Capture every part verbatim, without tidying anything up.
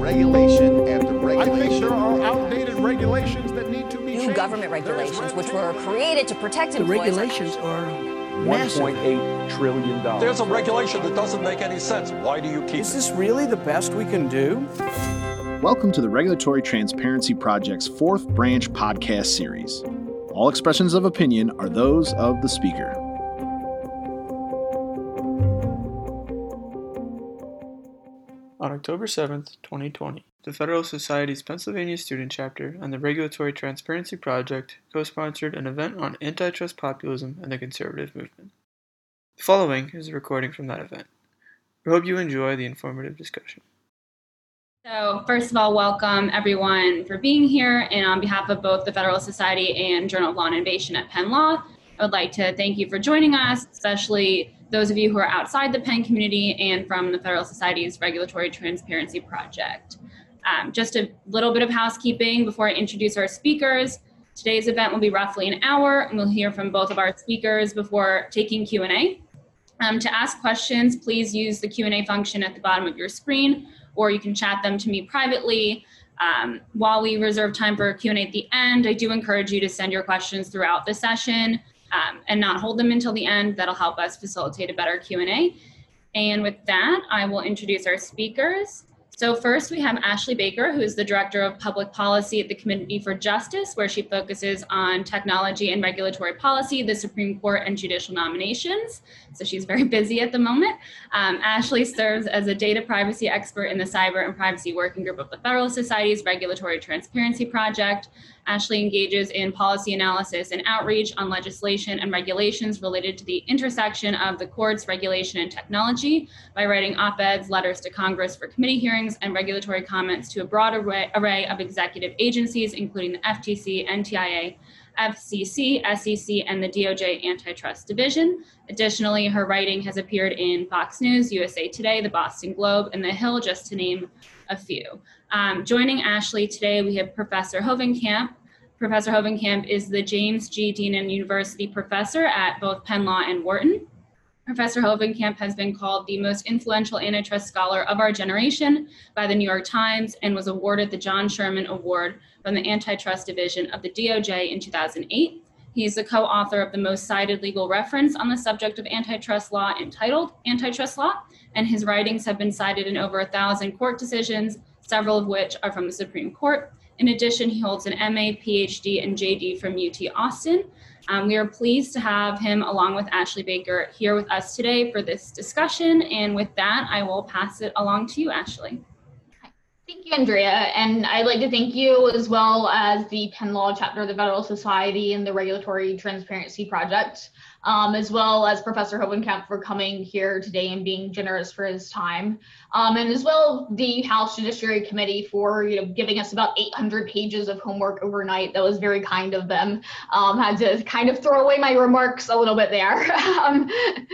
regulation after regulation. I think there are outdated regulations that need to be New changed. government regulations, which were created to protect employees. The regulations are one point eight trillion dollars. There's a regulation that doesn't make any sense. Why do you keep it? Is this really the best we can do? Welcome to the Regulatory Transparency Project's fourth branch podcast series. All expressions of opinion are those of the speaker. On October seventh, twenty twenty, the Federalist Society's Pennsylvania Student Chapter and the Regulatory Transparency Project co-sponsored an event on antitrust populism and the conservative movement. The following is a recording from that event. We hope you enjoy the informative discussion. So first of all, welcome everyone for being here, and on behalf of both the Federalist Society and Journal of Law and Innovation at Penn Law, I would like to thank you for joining us, especially those of you who are outside the Penn community and from the Federalist Society's Regulatory Transparency Project. Um, just a little bit of housekeeping before I introduce our speakers. Today's event will be roughly an hour, and we'll hear from both of our speakers before taking Q and A. Um, to ask questions, please use the Q and A function at the bottom of your screen, or you can chat them to me privately. Um, while we reserve time for Q and A at the end, I do encourage you to send your questions throughout the session. Um, and not hold them until the end. That'll help us facilitate a better Q and A. And with that, I will introduce our speakers. So first we have Ashley Baker, who is the Director of Public Policy at the Committee for Justice, where she focuses on technology and regulatory policy, the Supreme Court, and judicial nominations. So she's very busy at the moment. Um, Ashley serves as a data privacy expert in the Cyber and Privacy Working Group of the Federalist Society's Regulatory Transparency Project. Ashley engages in policy analysis and outreach on legislation and regulations related to the intersection of the courts, regulation, and technology by writing op-eds, letters to Congress for committee hearings, and regulatory comments to a broad array, array of executive agencies, including the F T C, N T I A, F C C, S E C, and the D O J Antitrust Division. Additionally, her writing has appeared in Fox News, U S A Today, the Boston Globe, and The Hill, just to name a few. Um, joining Ashley today, we have Professor Hovenkamp. Professor Hovenkamp is the James G. Deanan University professor at both Penn Law and Wharton. Professor Hovenkamp has been called the most influential antitrust scholar of our generation by the New York Times and was awarded the John Sherman Award from the Antitrust Division of the D O J in two thousand eight. He is the co-author of the most cited legal reference on the subject of antitrust law entitled Antitrust Law, and his writings have been cited in over a thousand court decisions, several of which are from the Supreme Court. In addition, he holds an M A, P H D, and J D from U T Austin. Um, we are pleased to have him, along with Ashley Baker, here with us today for this discussion. And with that, I will pass it along to you, Ashley. Thank you, Andrea. And I'd like to thank you as well as the Penn Law chapter of the Federalist Society and the Regulatory Transparency Project, um, as well as Professor Hovenkamp for coming here today and being generous for his time. Um, and as well the House Judiciary Committee for you know giving us about eight hundred pages of homework overnight. That was very kind of them. Um, had to kind of throw away my remarks a little bit there um,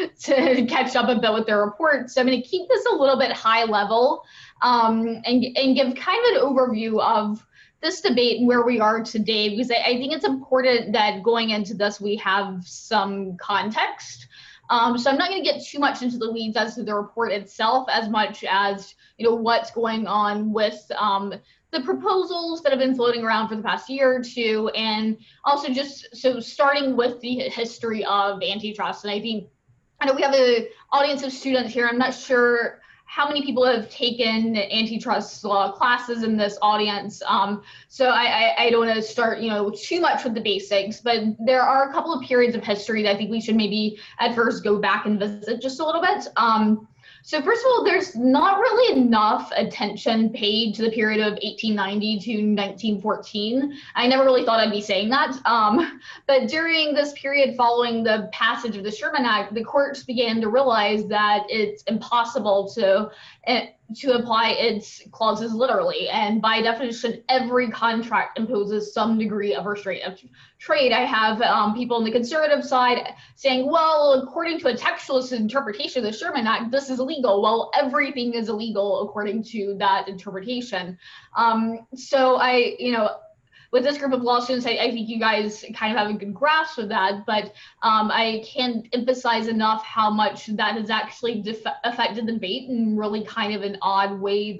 to catch up a bit with their report. So I'm going to keep this a little bit high level um, and, and give kind of an overview of this debate and where we are today, because I, I think it's important that going into this, we have some context. Um, so I'm not going to get too much into the weeds as to the report itself, as much as, you know, what's going on with um, the proposals that have been floating around for the past year or two, and also just so starting with the history of antitrust. And I think, I know we have an audience of students here. I'm not sure how many people have taken antitrust law classes in this audience. Um, so I, I, I don't want to start, you know, too much with the basics, but there are a couple of periods of history that I think we should maybe at first go back and visit just a little bit. Um, So first of all, there's not really enough attention paid to the period of eighteen ninety to nineteen fourteen. I never really thought I'd be saying that. Um, but during this period following the passage of the Sherman Act, the courts began to realize that it's impossible to uh, to apply its clauses literally. And by definition, every contract imposes some degree of restraint of trade. I have um, people on the conservative side saying, well, according to a textualist interpretation of the Sherman Act, this is illegal. Well, everything is illegal according to that interpretation. Um, so I, you know, with this group of law students, I, I think you guys kind of have a good grasp of that, but um, I can't emphasize enough how much that has actually def- affected the debate in really kind of an odd way that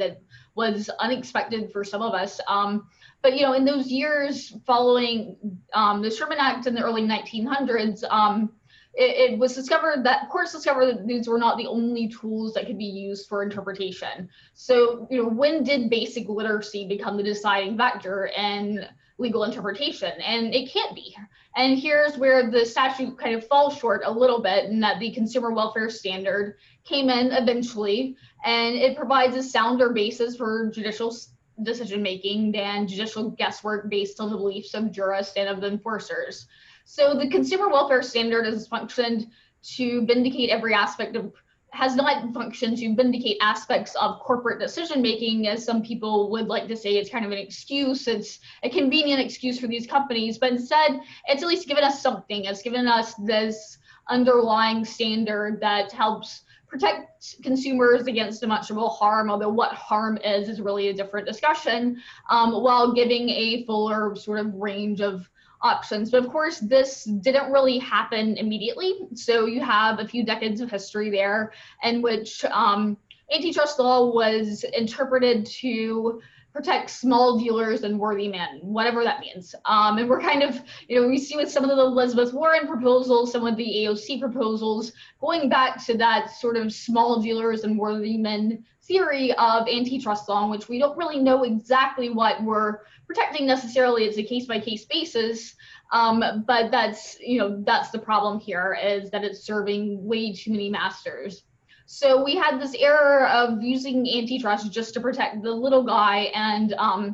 was unexpected for some of us. Um, but, you know, in those years following um, the Sherman Act in the early nineteen hundreds, um, it, it was discovered that courts discovered that these were not the only tools that could be used for interpretation. So, you know, when did basic literacy become the deciding factor in legal interpretation? And it can't be. And here's where the statute kind of falls short a little bit, in that the Consumer Welfare Standard came in eventually, and it provides a sounder basis for judicial decision making than judicial guesswork based on the beliefs of jurists and of the enforcers. So the Consumer Welfare Standard has functioned to vindicate every aspect of, has not functioned to vindicate aspects of corporate decision making, as some people would like to say. It's kind of an excuse, it's a convenient excuse for these companies, but instead it's at least given us something. It's given us this underlying standard that helps protect consumers against demonstrable harm, although what harm is is really a different discussion, um, while giving a fuller sort of range of options. But of course, this didn't really happen immediately. So you have a few decades of history there in which um, antitrust law was interpreted to protect small dealers and worthy men, whatever that means. Um, and we're kind of, you know, we see with some of the Elizabeth Warren proposals, some of the A O C proposals, going back to that sort of small dealers and worthy men theory of antitrust law, in which we don't really know exactly what we're protecting necessarily. It's a case-by-case basis, um, but that's, you know, that's the problem here, is that it's serving way too many masters. So we had this error of using antitrust just to protect the little guy, and um,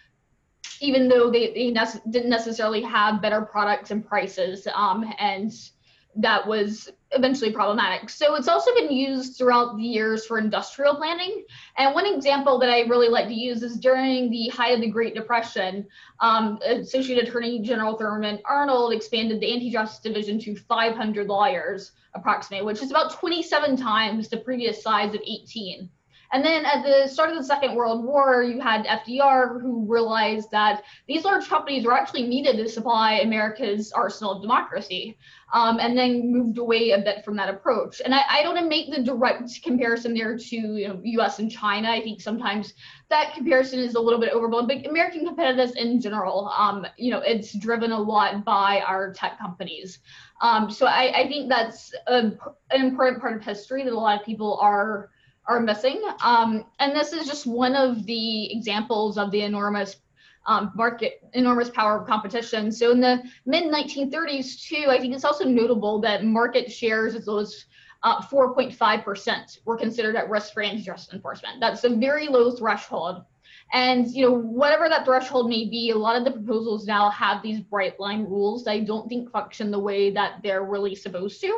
even though they, they ne- didn't necessarily have better products and prices, um, and that was eventually problematic. So it's also been used throughout the years for industrial planning. And one example that I really like to use is during the height of the Great Depression, um, Associate Attorney General Thurman Arnold expanded the antitrust division to five hundred lawyers, approximately, which is about twenty-seven times the previous size of eighteen. And then at the start of the Second World War, you had F D R, who realized that these large companies were actually needed to supply America's arsenal of democracy, um, and then moved away a bit from that approach. And I, I don't want to make the direct comparison there to, you know, U S and China. I think sometimes that comparison is a little bit overblown, but American competitiveness in general, um, you know, it's driven a lot by our tech companies. Um, so I, I think that's a, an important part of history that a lot of people are are missing. Um, and this is just one of the examples of the enormous um, market, enormous power of competition. So in the mid nineteen thirties too, I think it's also notable that market shares as low as uh, four point five percent were considered at risk for antitrust enforcement. That's a very low threshold. And, you know, whatever that threshold may be, a lot of the proposals now have these bright line rules that I don't think function the way that they're really supposed to.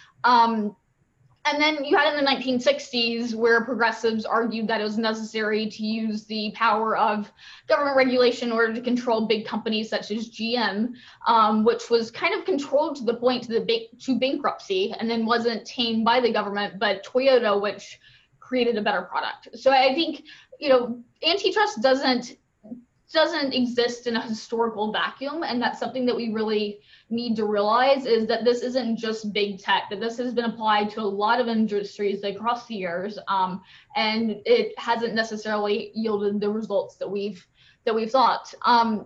Um, And then you had in the nineteen sixties where progressives argued that it was necessary to use the power of government regulation in order to control big companies such as G M, um, which was kind of controlled to the point to the ba- to bankruptcy, and then wasn't tamed by the government, but Toyota, which created a better product. So I think, you know, antitrust doesn't doesn't exist in a historical vacuum, and that's something that we really need to realize, is that this isn't just big tech, that this has been applied to a lot of industries across the years, um, and it hasn't necessarily yielded the results that we've that we've thought. Um,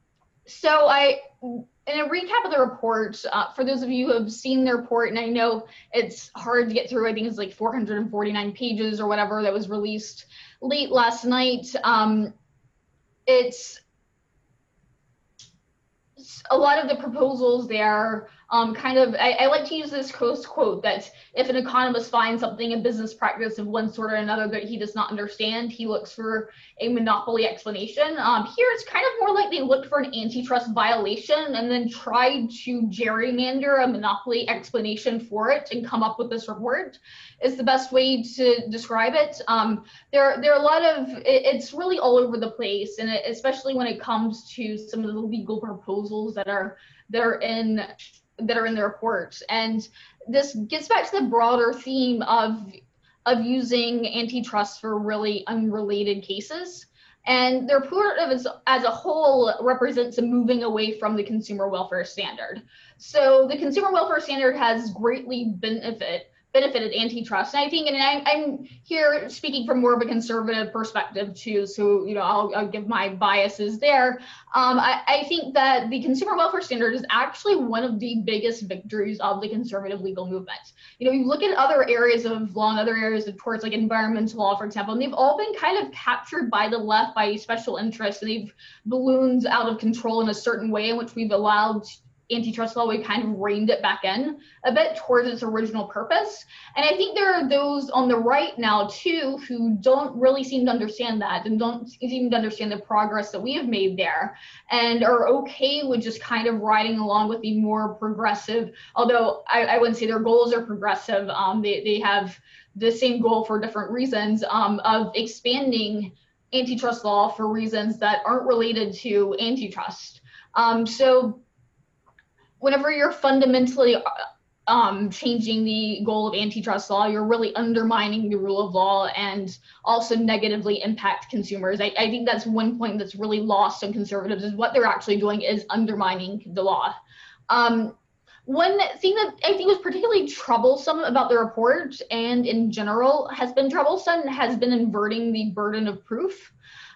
so I, in a recap of the report, uh, for those of you who have seen the report, and I know it's hard to get through, I think it's like four hundred forty-nine pages or whatever that was released late last night. Um, it's a lot of the proposals there um, kind of, I, I like to use this Coase quote that if an economist finds something in business practice of one sort or another that he does not understand, he looks for a monopoly explanation. Um, here it's kind of more like they looked for an antitrust violation and then tried to gerrymander a monopoly explanation for it and come up with this report, is the best way to describe it. Um, there, there are a lot of, it, it's really all over the place, and it, especially when it comes to some of the legal proposals that are that are in that are in the report. And this gets back to the broader theme of of using antitrust for really unrelated cases. And the report as, as a whole represents a moving away from the consumer welfare standard. So the consumer welfare standard has greatly benefit benefited antitrust. And I think, and I, I'm here speaking from more of a conservative perspective too, so you know I'll, I'll give my biases there. Um, I, I think that the consumer welfare standard is actually one of the biggest victories of the conservative legal movement. You know, you look at other areas of law and other areas of torts, like environmental law, for example, and they've all been kind of captured by the left by special interests, and they've ballooned out of control in a certain way in which we've allowed antitrust law, we kind of reined it back in a bit towards its original purpose. And I think there are those on the right now too who don't really seem to understand that and don't seem to understand the progress that we have made there, and are okay with just kind of riding along with the more progressive, although I, I wouldn't say their goals are progressive. Um, they, they have the same goal for different reasons, um, of expanding antitrust law for reasons that aren't related to antitrust. Um, so whenever you're fundamentally um, changing the goal of antitrust law, you're really undermining the rule of law and also negatively impact consumers. I, I think that's one point that's really lost on conservatives, is what they're actually doing is undermining the law. Um, one thing that I think was particularly troublesome about the report, and in general has been troublesome, has been inverting the burden of proof.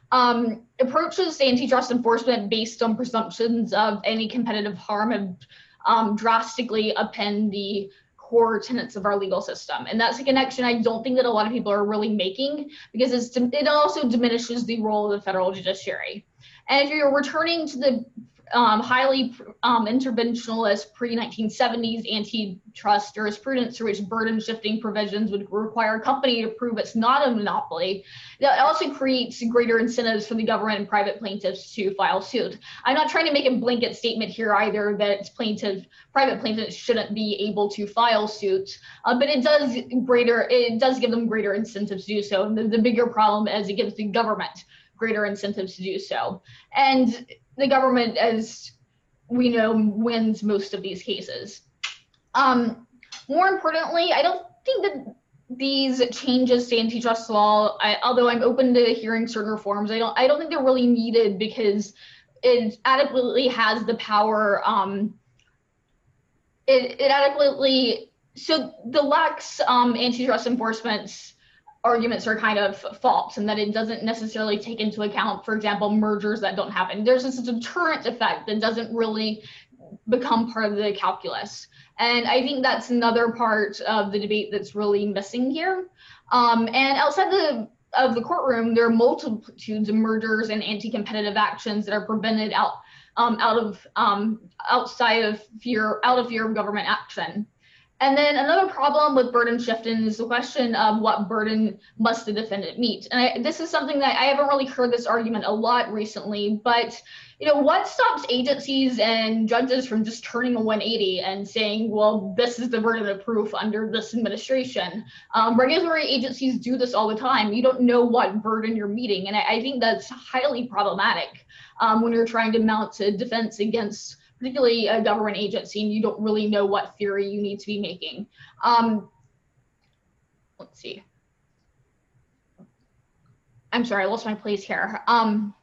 Um, approaches to antitrust enforcement based on presumptions of any competitive harm have um, drastically upend the core tenets of our legal system. And that's a connection I don't think that a lot of people are really making, because it's, it also diminishes the role of the federal judiciary. And if you're returning to the Um, highly um, interventionist pre nineteen seventies antitrust jurisprudence, through which burden shifting provisions would require a company to prove it's not a monopoly, it also creates greater incentives for the government and private plaintiffs to file suit. I'm not trying to make a blanket statement here either that plaintiff, private plaintiffs shouldn't be able to file suit, uh, but it does greater, it does give them greater incentives to do so. And the, the bigger problem is it gives the government greater incentives to do so. And the government, as we know, wins most of these cases. Um, more importantly, I don't think that these changes to antitrust law, I, although I'm open to hearing certain reforms, I don't, I don't think they're really needed, because it adequately has the power. Um, it, it adequately, so the lax um, antitrust enforcement arguments are kind of false, and that it doesn't necessarily take into account, for example, mergers that don't happen. There's this deterrent effect that doesn't really become part of the calculus. And I think that's another part of the debate that's really missing here. Um, and outside the of the courtroom, there are multitudes of mergers and anti-competitive actions that are prevented out um, out of um, outside of fear, out of fear of government action. And then another problem with burden shifting is the question of what burden must the defendant meet. And I, this is something that I haven't really heard this argument a lot recently, but you know, what stops agencies and judges from just turning a one eighty and saying, well, this is the burden of proof under this administration? Um, regulatory agencies do this all the time. You don't know what burden you're meeting. And I, I think that's highly problematic um, when you're trying to mount a defense against particularly a government agency, and you don't really know what theory you need to be making. Um, let's see. I'm sorry, I lost my place here. Um,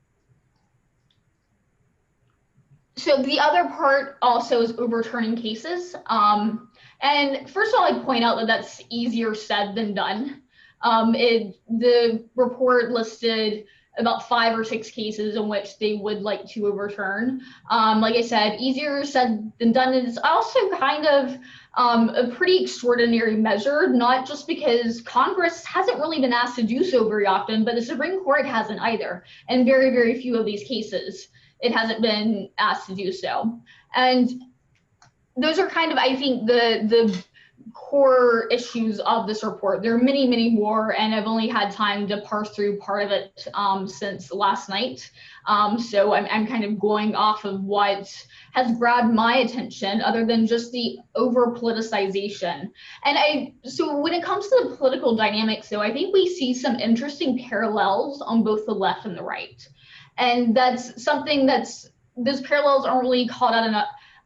so the other part also is overturning cases. Um, and first of all, I'd point out that that's easier said than done. Um, it, the report listed about five or six cases in which they would like to overturn. Um, like I said, easier said than done. It's also kind of um, a pretty extraordinary measure, not just because Congress hasn't really been asked to do so very often, but the Supreme Court hasn't either. And very, very few of these cases, it hasn't been asked to do so. And those are kind of, I think, the the core issues of this report. There are many, many more, and I've only had time to parse through part of it um, since last night. Um, so I'm, I'm kind of going off of what has grabbed my attention, other than just the over politicization. And I, so when it comes to the political dynamics, though, I think we see some interesting parallels on both the left and the right. And that's something that's, those parallels aren't really called out enough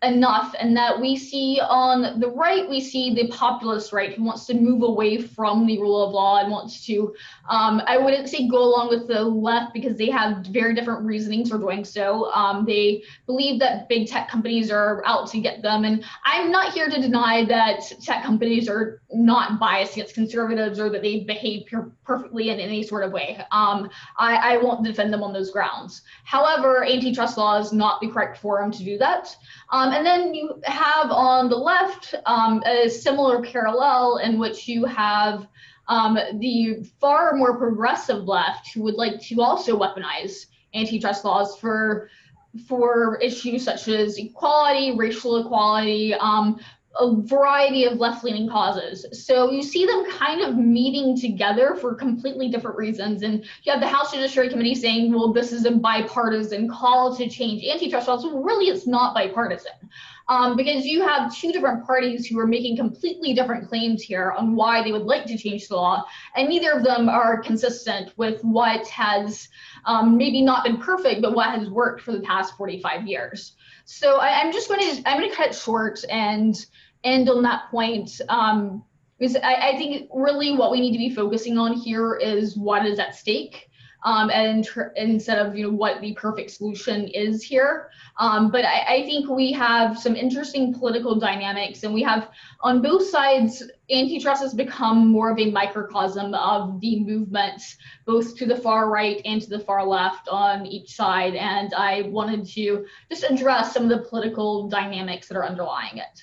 enough, and that we see on the right, we see the populist right who wants to move away from the rule of law and wants to, um, I wouldn't say go along with the left because they have very different reasonings for doing so. Um, they believe that big tech companies are out to get them. And I'm not here to deny that tech companies are not biased against conservatives or that they behave per- perfectly in any sort of way. Um, I, I won't defend them on those grounds. However, antitrust law is not the correct forum to do that. Um, and then you have on the left um, a similar parallel in which you have um, the far more progressive left who would like to also weaponize antitrust laws for, for issues such as equality, racial equality, um, a variety of left-leaning causes. So you see them kind of meeting together for completely different reasons. And you have the House Judiciary Committee saying, well, this is a bipartisan call to change antitrust laws. Well, really, it's not bipartisan. Um, because you have two different parties who are making completely different claims here on why they would like to change the law, and neither of them are consistent with what has um, maybe not been perfect, but what has worked for the past forty-five years. So I, I'm just going to I'm going to cut it short and end on that point. Um, because I, I think really what we need to be focusing on here is what is at stake. Um, and tr- instead of, you know, what the perfect solution is here. Um, but I, I think we have some interesting political dynamics, and we have on both sides, antitrust has become more of a microcosm of the movements, both to the far right and to the far left on each side. And I wanted to just address some of the political dynamics that are underlying it.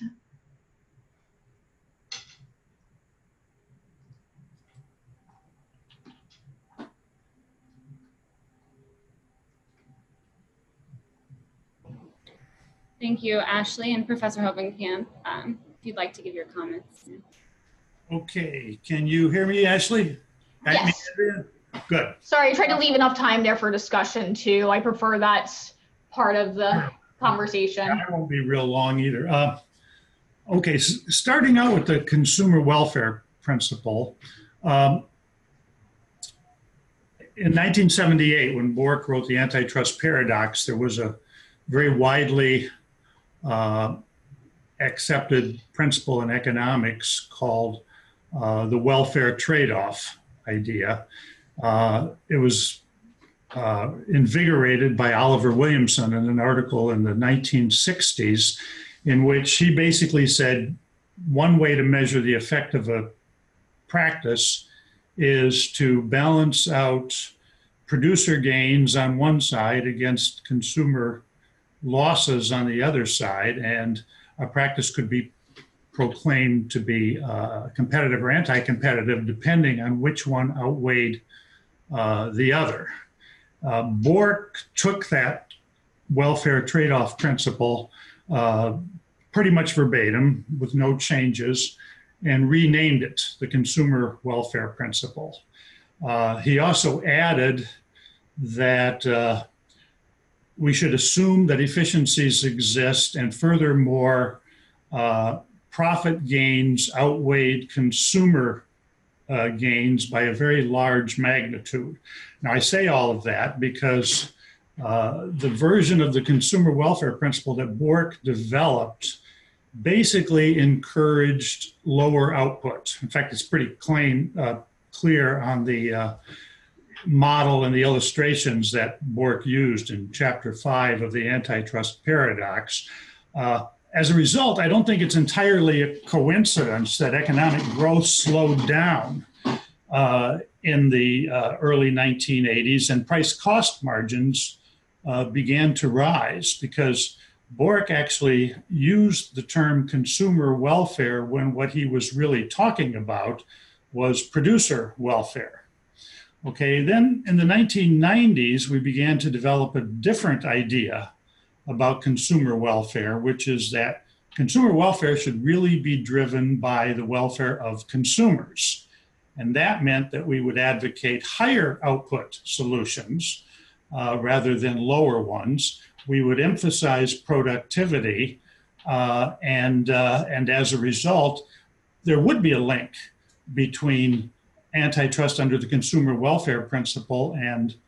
Thank you, Ashley and Professor Hovenkamp. Um, if you'd like to give your comments. Okay, can you hear me, Ashley? Yes. Good. Sorry, I tried to leave enough time there for discussion too. I prefer that's part of the conversation. I won't be real long either. Uh, okay, so starting out with the consumer welfare principle. Um, in nineteen seventy-eight, when Bork wrote the Antitrust Paradox, there was a very widely uh, accepted principle in economics called uh, the welfare trade-off idea. Uh, it was uh, invigorated by Oliver Williamson in an article in the nineteen sixties, in which he basically said one way to measure the effect of a practice is to balance out producer gains on one side against consumer losses on the other side, and a practice could be proclaimed to be uh, competitive or anti-competitive depending on which one outweighed uh, the other. Uh, Bork took that welfare trade-off principle uh, pretty much verbatim with no changes and renamed it the consumer welfare principle. Uh, he also added that uh, we should assume that efficiencies exist, and furthermore, uh, profit gains outweighed consumer uh, gains by a very large magnitude. Now, I say all of that because uh, the version of the consumer welfare principle that Bork developed basically encouraged lower output. In fact, it's pretty claim, uh, clear on the uh, model and the illustrations that Bork used in chapter five of the Antitrust Paradox. Uh, as a result, I don't think it's entirely a coincidence that economic growth slowed down uh, in the uh, early nineteen eighties and price cost margins uh, began to rise, because Bork actually used the term consumer welfare when what he was really talking about was producer welfare. Okay, then in the nineteen nineties, we began to develop a different idea about consumer welfare, which is that consumer welfare should really be driven by the welfare of consumers. And that meant that we would advocate higher output solutions uh, rather than lower ones. We would emphasize productivity, uh, and, uh, and as a result, there would be a link between antitrust under the consumer welfare principle and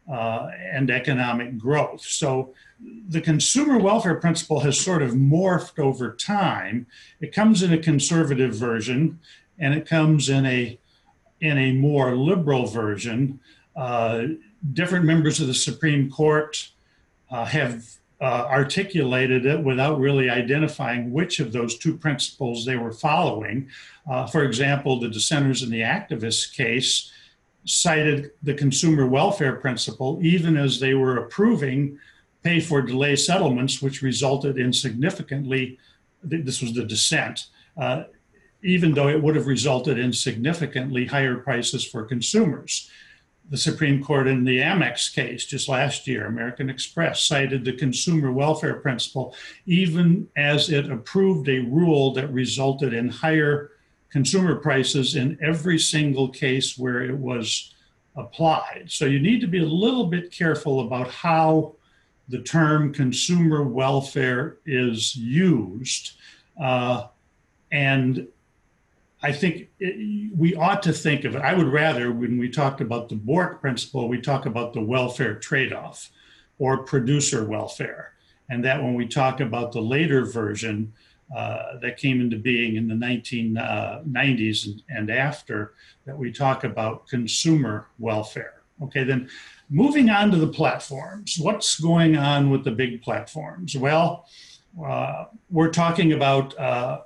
uh, and economic growth. So the consumer welfare principle has sort of morphed over time. It comes in a conservative version, and it comes in a in a more liberal version. Uh, different members of the Supreme Court uh, have uh, articulated it without really identifying which of those two principles they were following. Uh, for example, the dissenters in the activist case cited the consumer welfare principle even as they were approving pay for delay settlements, which resulted in significantly, this was the dissent, uh, even though it would have resulted in significantly higher prices for consumers. The Supreme Court in the Amex case just last year, American Express, cited the consumer welfare principle even as it approved a rule that resulted in higher consumer prices in every single case where it was applied. So you need to be a little bit careful about how the term consumer welfare is used. Uh, and I think it, we ought to think of it. I would rather, when we talked about the Bork principle, we talk about the welfare trade-off or producer welfare. And that when we talk about the later version uh, that came into being in the nineteen nineties and, and after, that we talk about consumer welfare. Okay, then moving on to the platforms. What's going on with the big platforms? Well, uh, we're talking about uh,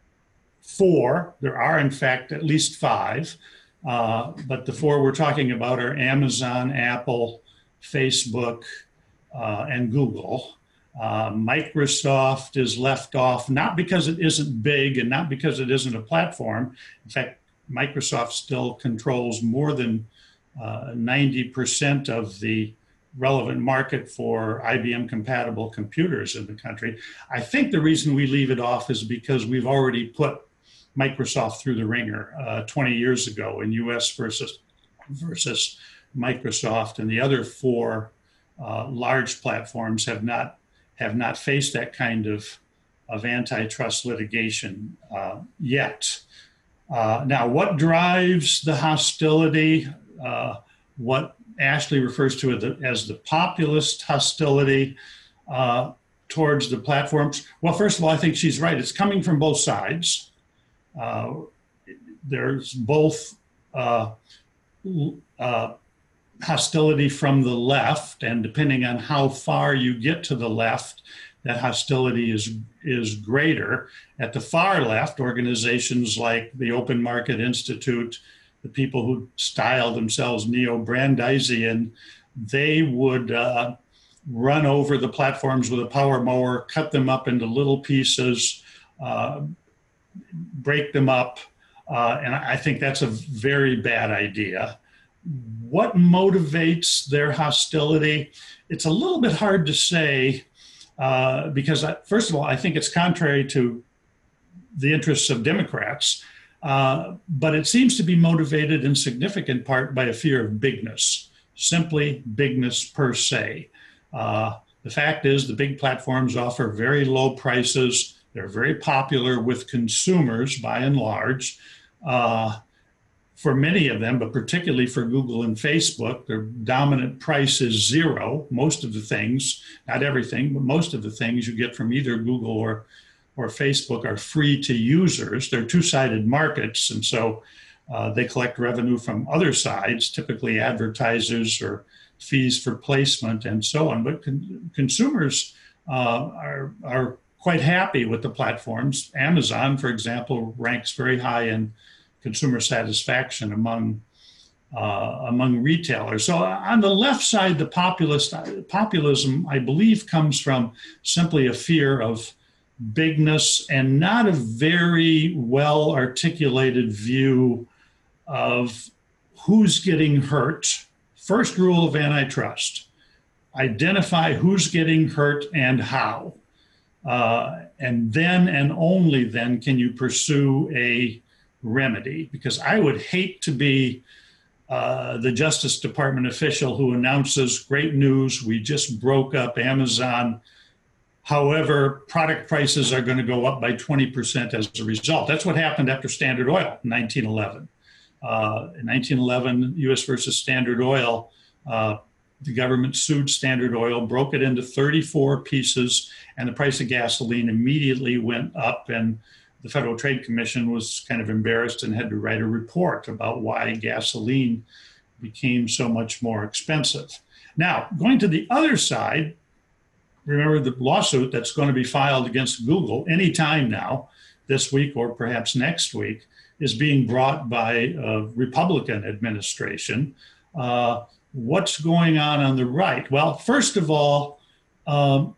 four. There are, in fact, at least five. Uh, but the four we're talking about are Amazon, Apple, Facebook, uh, and Google. Uh, Microsoft is left off, not because it isn't big and not because it isn't a platform. In fact, Microsoft still controls more than uh, ninety percent of the relevant market for I B M-compatible computers in the country. I think the reason we leave it off is because we've already put Microsoft through the ringer uh, twenty years ago in U S versus, versus Microsoft, and the other four uh, large platforms have not have not faced that kind of, of antitrust litigation uh, yet. Uh, now, what drives the hostility? Uh, what Ashley refers to as the, as the populist hostility uh, towards the platforms? Well, first of all, I think she's right. It's coming from both sides. Uh, there's both uh, uh, hostility from the left, and depending on how far you get to the left, that hostility is is greater. At the far left, organizations like the Open Market Institute, the people who style themselves neo-Brandeisian, they would uh, run over the platforms with a power mower, cut them up into little pieces, uh, break them up, uh, and I think that's a very bad idea. What motivates their hostility? It's a little bit hard to say uh, because, I, first of all, I think it's contrary to the interests of Democrats, uh, but it seems to be motivated in significant part by a fear of bigness, simply bigness per se. Uh, the fact is the big platforms offer very low prices. They're very popular with consumers by and large. Uh, For many of them, but particularly for Google and Facebook, their dominant price is zero. Most of the things, not everything, but most of the things you get from either Google or, or Facebook are free to users. They're two-sided markets, and so uh, they collect revenue from other sides, typically advertisers or fees for placement and so on. But con- consumers uh, are, are quite happy with the platforms. Amazon, for example, ranks very high in consumer satisfaction among uh, among retailers. So on the left side, the populist populism, I believe, comes from simply a fear of bigness and not a very well articulated view of who's getting hurt. First rule of antitrust: identify who's getting hurt and how, uh, and then and only then can you pursue a remedy, because I would hate to be uh, the Justice Department official who announces, great news, we just broke up Amazon. However, product prices are going to go up by twenty percent as a result. That's what happened after Standard Oil in nineteen eleven. Uh, in nineteen eleven, U S versus Standard Oil, uh, the government sued Standard Oil, broke it into thirty-four pieces, and the price of gasoline immediately went up. And the Federal Trade Commission was kind of embarrassed and had to write a report about why gasoline became so much more expensive. Now, going to the other side, remember the lawsuit that's going to be filed against Google anytime now, this week or perhaps next week, is being brought by a Republican administration. Uh, what's going on on the right? Well, first of all, um,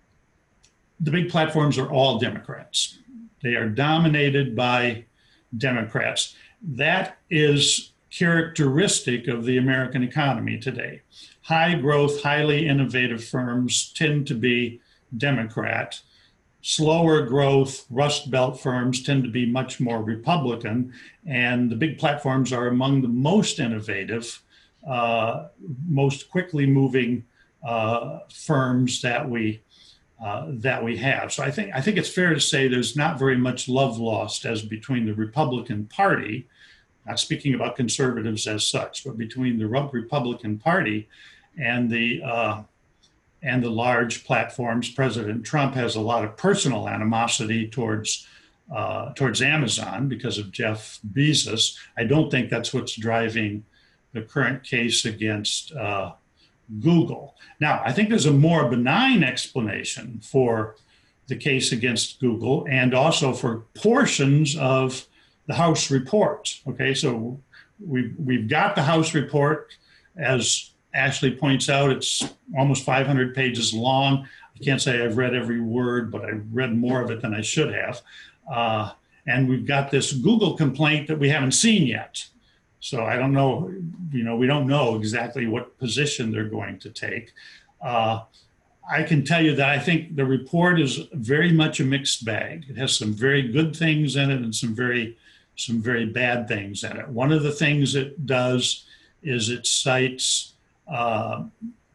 the big platforms are all Democrats. They are dominated by Democrats. That is characteristic of the American economy today. High growth, highly innovative firms tend to be Democrat. Slower growth, Rust Belt firms tend to be much more Republican. And the big platforms are among the most innovative, uh, most quickly moving uh, firms that we uh, that we have. So I think I think it's fair to say there's not very much love lost as between the Republican Party, not speaking about conservatives as such, but between the Republican Party and the uh, and the large platforms. President Trump has a lot of personal animosity towards uh, towards Amazon because of Jeff Bezos. I don't think that's what's driving the current case against uh, Google. Now, I think there's a more benign explanation for the case against Google and also for portions of the House report. Okay, so we've, we've got the House report. As Ashley points out, it's almost five hundred pages long. I can't say I've read every word, but I read more of it than I should have. Uh, and we've got this Google complaint that we haven't seen yet. So I don't know, you know, we don't know exactly what position they're going to take. Uh, I can tell you that I think the report is very much a mixed bag. It has some very good things in it and some very, some very bad things in it. One of the things it does is it cites uh,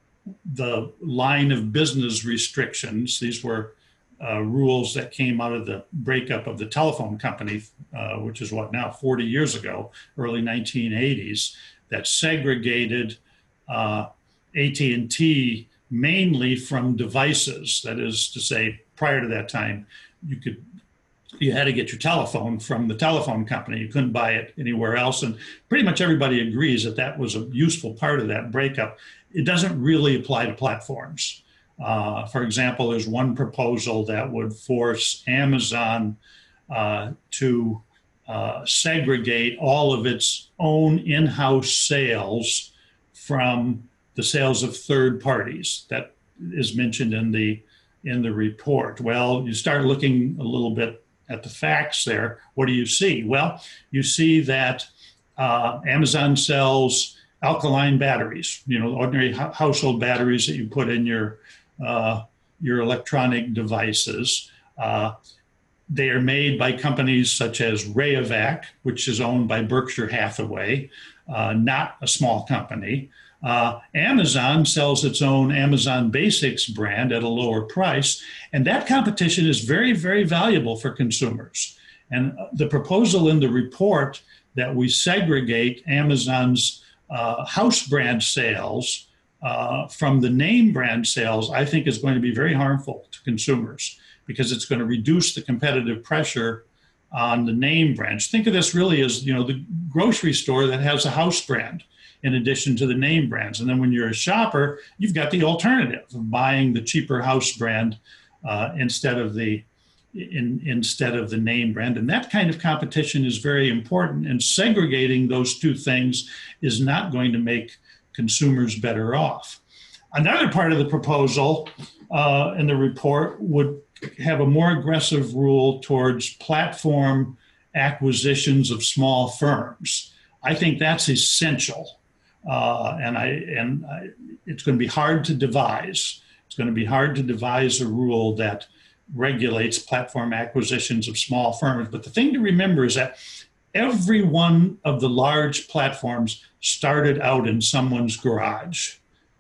the line of business restrictions. These were uh, rules that came out of the breakup of the telephone company, uh, which is what now, forty years ago, early nineteen eighties, that segregated uh, A T and T mainly from devices. That is to say, prior to that time, you could you had to get your telephone from the telephone company. You couldn't buy it anywhere else. And pretty much everybody agrees that that was a useful part of that breakup. It doesn't really apply to platforms. Uh, for example, there's one proposal that would force Amazon uh, to uh, segregate all of its own in-house sales from the sales of third parties. That is mentioned in the in the report. Well, you start looking a little bit at the facts there. What do you see? Well, you see that uh, Amazon sells alkaline batteries, you know, ordinary ho- household batteries that you put in your uh, your electronic devices. Uh, they are made by companies such as Rayovac, which is owned by Berkshire Hathaway, uh, not a small company. Uh, Amazon sells its own Amazon Basics brand at a lower price, and that competition is very, very valuable for consumers. And the proposal in the report that we segregate Amazon's uh, house brand sales uh, from the name brand sales, I think is going to be very harmful to consumers because it's going to reduce the competitive pressure on the name brands. Think of this really as, you know, the grocery store that has a house brand in addition to the name brands. And then when you're a shopper, you've got the alternative of buying the cheaper house brand uh, instead of the in, instead of the name brand. And that kind of competition is very important. And segregating those two things is not going to make consumers better off. Another part of the proposal uh, in the report would have a more aggressive rule towards platform acquisitions of small firms. I think that's essential. Uh, and I and I, it's going to be hard to devise. It's going to be hard to devise a rule that regulates platform acquisitions of small firms. But the thing to remember is that every one of the large platforms started out in someone's garage.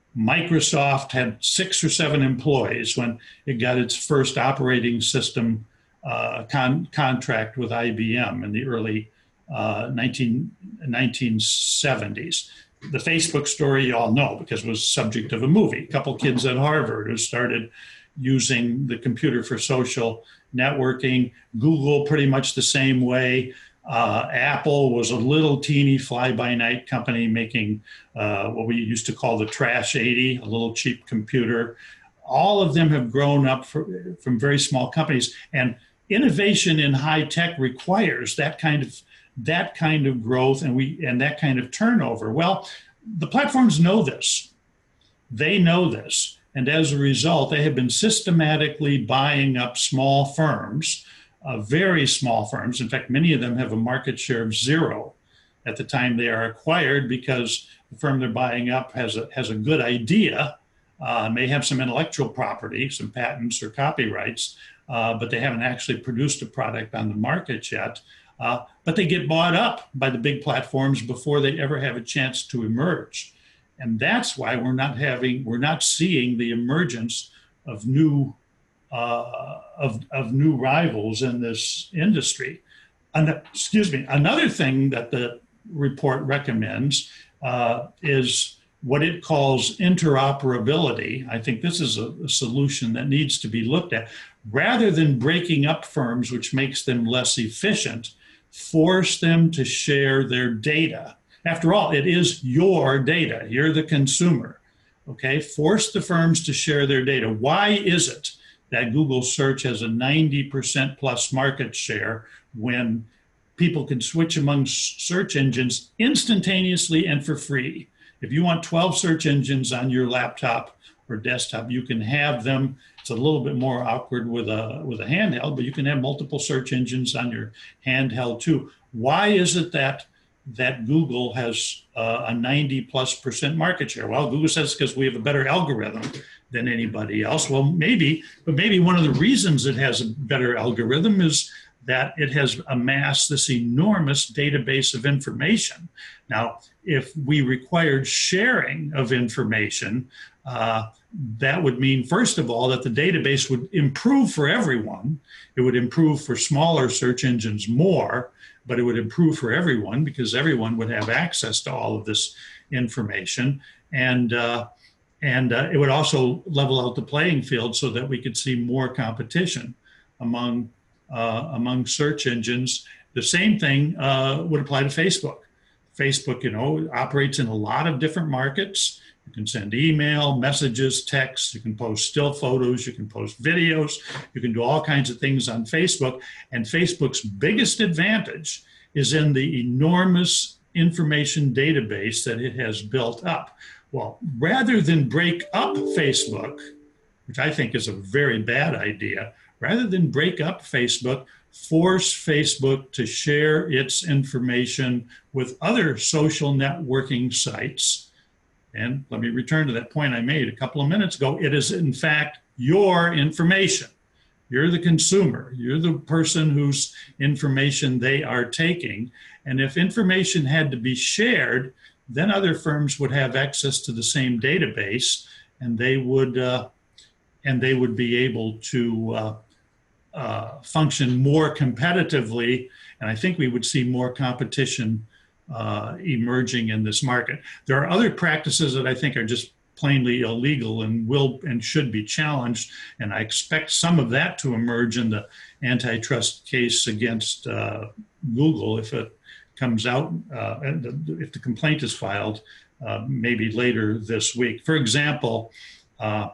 Microsoft had six or seven employees when it got its first operating system uh, con- contract with I B M in the early uh, nineteen, nineteen seventies. the Facebook story you all know because it was subject of a movie. A couple kids at Harvard who started using the computer for social networking. Google pretty much the same way. Uh, Apple was a little teeny fly-by-night company making uh, what we used to call the Trash eighty, a little cheap computer. All of them have grown up for, from very small companies. And innovation in high tech requires that kind of that kind of growth and we and that kind of turnover. Well, the platforms know this. They know this. And as a result, they have been systematically buying up small firms, uh, very small firms. In fact, many of them have a market share of zero at the time they are acquired because the firm they're buying up has a, has a good idea, uh, may have some intellectual property, some patents or copyrights, uh, but they haven't actually produced a product on the market yet. Uh, but they get bought up by the big platforms before they ever have a chance to emerge. And that's why we're not having, we're not seeing the emergence of new, uh, of, of new rivals in this industry. And, excuse me, another thing that the report recommends uh, is what it calls interoperability. I think this is a, a solution that needs to be looked at. Rather than breaking up firms, which makes them less efficient, force them to share their data. After all, it is your data. You're the consumer, okay? Force the firms to share their data. Why is it that Google search has a ninety percent plus market share when people can switch among search engines instantaneously and for free? If you want twelve search engines on your laptop or desktop, you can have them. It's a little bit more awkward with a, with a handheld, but you can have multiple search engines on your handheld too. Why is it that that Google has uh, a ninety plus percent market share? Well, Google says because we have a better algorithm than anybody else. Well, maybe, but maybe one of the reasons it has a better algorithm is that it has amassed this enormous database of information. Now, if we required sharing of information, uh, that would mean, first of all, that the database would improve for everyone. It would improve for smaller search engines more, but it would improve for everyone because everyone would have access to all of this information. And, uh, and uh, it would also level out the playing field so that we could see more competition among, uh, among search engines. The same thing uh, would apply to Facebook. Facebook, you know, operates in a lot of different markets. You can send email, messages, texts, you can post still photos, you can post videos, you can do all kinds of things on Facebook. And Facebook's biggest advantage is in the enormous information database that it has built up. Well, rather than break up Facebook, which I think is a very bad idea, rather than break up Facebook, force Facebook to share its information with other social networking sites. And let me return to that point I made a couple of minutes ago. It is, in fact, your information. You're the consumer. You're the person whose information they are taking. And if information had to be shared, then other firms would have access to the same database, and they would, uh, and they would be able to uh, uh, function more competitively. And I think we would see more competition Uh, emerging in this market. There are other practices that I think are just plainly illegal and will and should be challenged, and I expect some of that to emerge in the antitrust case against uh, Google if it comes out, uh, if the complaint is filed, uh, maybe later this week. For example, uh,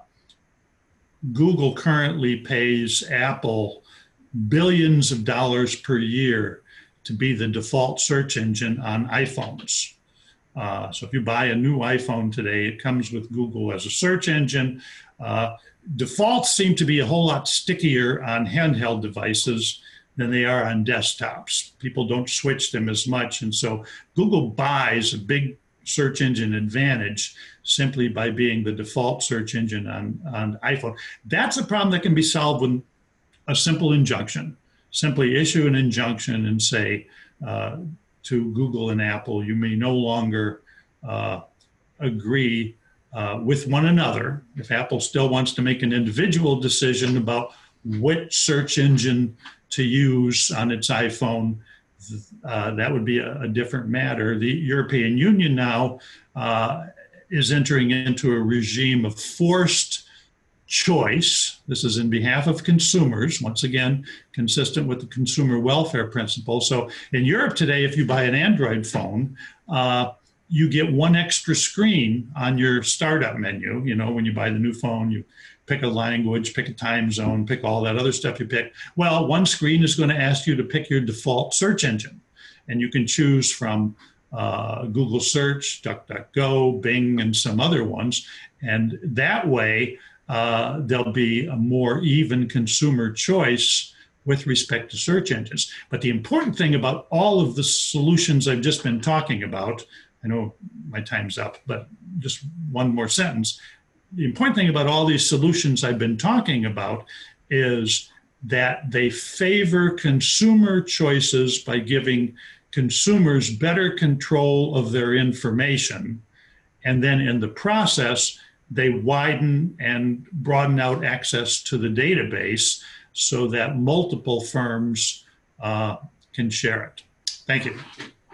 Google currently pays Apple billions of dollars per year to be the default search engine on iPhones. Uh, so if you buy a new iPhone today, it comes with Google as a search engine. Uh, defaults seem to be a whole lot stickier on handheld devices than they are on desktops. People don't switch them as much. And so Google buys a big search engine advantage simply by being the default search engine on, on iPhone. That's a problem that can be solved with a simple injunction. Simply issue an injunction and say uh, to Google and Apple, you may no longer uh, agree uh, with one another. If Apple still wants to make an individual decision about which search engine to use on its iPhone, uh, that would be a, a different matter. The European Union now uh, is entering into a regime of forced choice. This is in behalf of consumers, once again, consistent with the consumer welfare principle. So in Europe today, if you buy an Android phone, uh, you get one extra screen on your startup menu. You know, when you buy the new phone, you pick a language, pick a time zone, pick all that other stuff you pick. Well, one screen is going to ask you to pick your default search engine. And you can choose from uh, Google Search, DuckDuckGo, Bing, and some other ones. And that way, uh, there'll be a more even consumer choice with respect to search engines. But the important thing about all of the solutions I've just been talking about, I know my time's up, but just one more sentence. The important thing about all these solutions I've been talking about is that they favor consumer choices by giving consumers better control of their information. And then in the process, they widen and broaden out access to the database so that multiple firms uh, can share it. Thank you.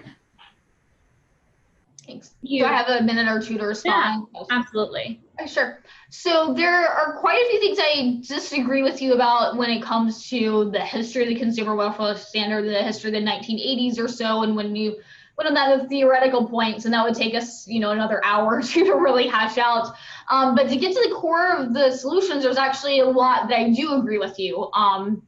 Thanks. Do I have a minute or two to respond? Yeah, absolutely. Sure. So there are quite a few things I disagree with you about when it comes to the history of the consumer welfare standard, the history of the nineteen eighties or so, and when you went on that with theoretical points, and that would take us, you know, another hour or two to really hash out. Um, but to get to the core of the solutions, there's actually a lot that I do agree with you um,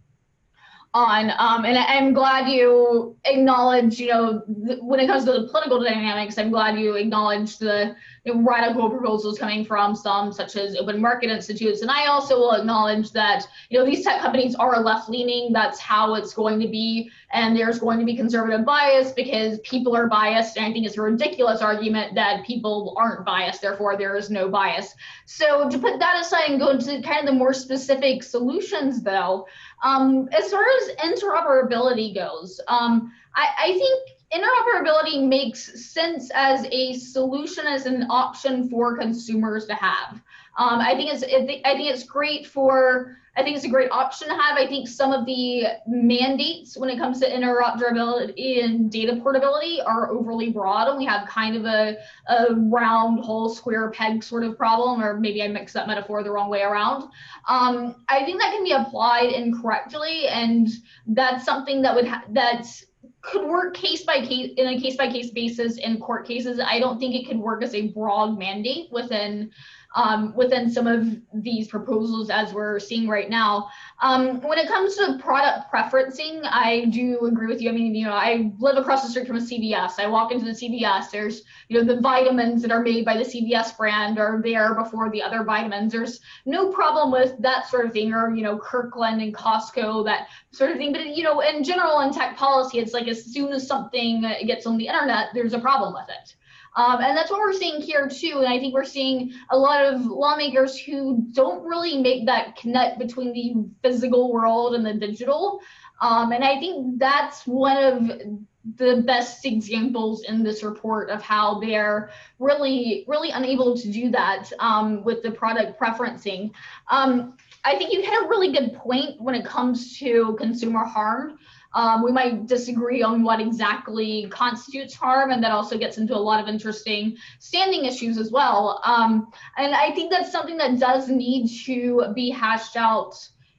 on. Um, and I'm glad you acknowledge, you know, th- when it comes to the political dynamics, I'm glad you acknowledge the, the radical proposals coming from some such as open market institutes. And I also will acknowledge that, you know, these tech companies are left leaning. That's how it's going to be. And there's going to be conservative bias because people are biased. And I think it's a ridiculous argument that people aren't biased, therefore there is no bias. So to put that aside and go into kind of the more specific solutions though, um, as far as interoperability goes, um, I, I think interoperability makes sense as a solution, as an option for consumers to have. Um, I think it's I think it's great for I think it's a great option to have. I think some of the mandates when it comes to interoperability and data portability are overly broad, and we have kind of a, a round hole square peg sort of problem, or maybe I mixed that metaphor the wrong way around. Um, I think that can be applied incorrectly, and that's something that would ha- that's could work case by case in a case by case basis in court cases. I don't think it could work as a broad mandate within um, within some of these proposals as we're seeing right now. Um, when it comes to product preferencing, I do agree with you. I mean, you know, I live across the street from a C V S. I walk into the C V S. There's, you know, the vitamins that are made by the C V S brand are there before the other vitamins. There's no problem with that sort of thing, or, you know, Kirkland and Costco, that sort of thing. But, you know, in general, in tech policy, it's like as soon as something gets on the internet, there's a problem with it. Um, and that's what we're seeing here too. And I think we're seeing a lot of lawmakers who don't really make that connect between the physical world and the digital. Um, and I think that's one of the best examples in this report of how they're really, really unable to do that um, with the product preferencing. Um, I think you hit a really good point when it comes to consumer harm. Um, we might disagree on what exactly constitutes harm, and that also gets into a lot of interesting standing issues as well. Um, and I think that's something that does need to be hashed out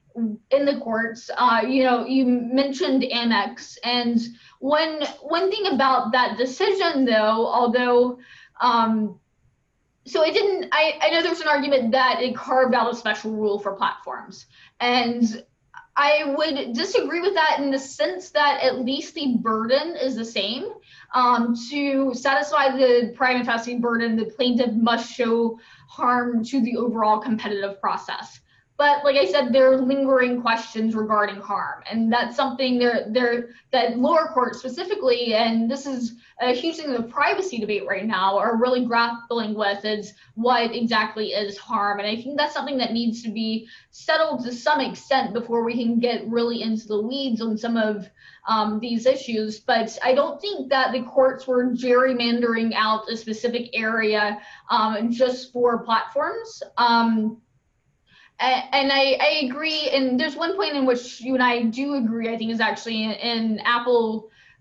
in the courts. Uh, you know, you mentioned Amex, and one one thing about that decision, though, although um, so it didn't. I, I know there's an argument that it carved out a special rule for platforms, and I would disagree with that in the sense that at least the burden is the same. Um, to satisfy the prima facie burden, the plaintiff must show harm to the overall competitive process. But like I said, there are lingering questions regarding harm, and that's something there, there that lower courts specifically, and this is a huge thing in the privacy debate right now, are really grappling with is what exactly is harm. And I think that's something that needs to be settled to some extent before we can get really into the weeds on some of um, these issues. But I don't think that the courts were gerrymandering out a specific area um, just for platforms. Um, And I, I agree, and there's one point in which you and I do agree, I think, is actually in, in Apple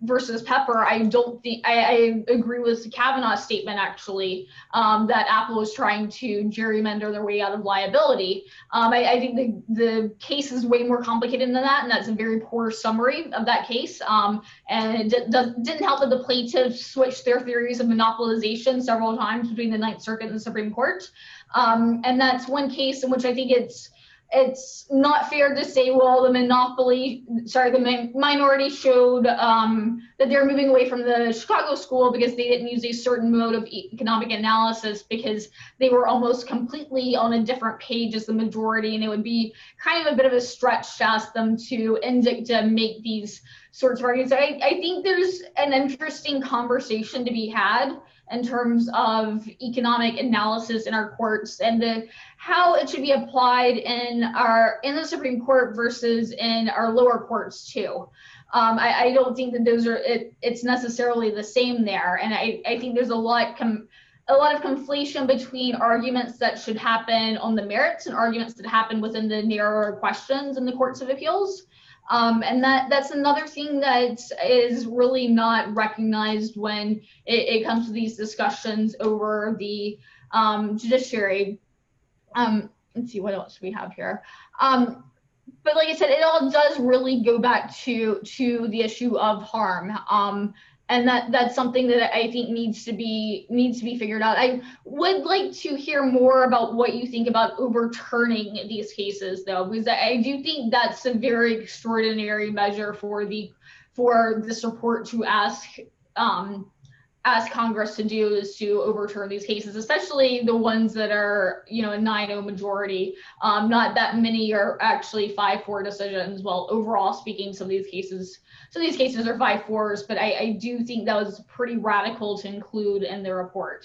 versus Pepper, I don't think, I, I agree with Kavanaugh's statement actually, um, that Apple was trying to gerrymander their way out of liability. Um, I, I think the, the case is way more complicated than that, and that's a very poor summary of that case. Um, and it did, does, didn't help that the plaintiffs switched their theories of monopolization several times between the Ninth Circuit and the Supreme Court. Um, and that's one case in which I think it's It's not fair to say, well, the monopoly, sorry, the min- minority showed um, that they're moving away from the Chicago school because they didn't use a certain mode of economic analysis, because they were almost completely on a different page as the majority. And it would be kind of a bit of a stretch to ask them to indict to make these sorts of arguments. I, I think there's an interesting conversation to be had in terms of economic analysis in our courts and the how it should be applied in our in the Supreme Court versus in our lower courts too. Um, I, I don't think that those are it, it's necessarily the same there, and I, I think there's a lot com, a lot of conflation between arguments that should happen on the merits and arguments that happen within the narrower questions in the courts of appeals. Um, and that that's another thing that is really not recognized when it, it comes to these discussions over the um, judiciary. Um, let's see, what else we have here. Um, but like I said, it all does really go back to to the issue of harm. Um, and that that's something that I think needs to be needs to be figured out. I would like to hear more about what you think about overturning these cases, though, because I do think that's a very extraordinary measure for the for this report to ask um, ask Congress to do, is to overturn these cases, especially the ones that are, you know, a nine oh majority. Um, not that many are actually five four decisions. Well, overall speaking, some of these cases. So these cases are five fours, but I, I do think that was pretty radical to include in the report.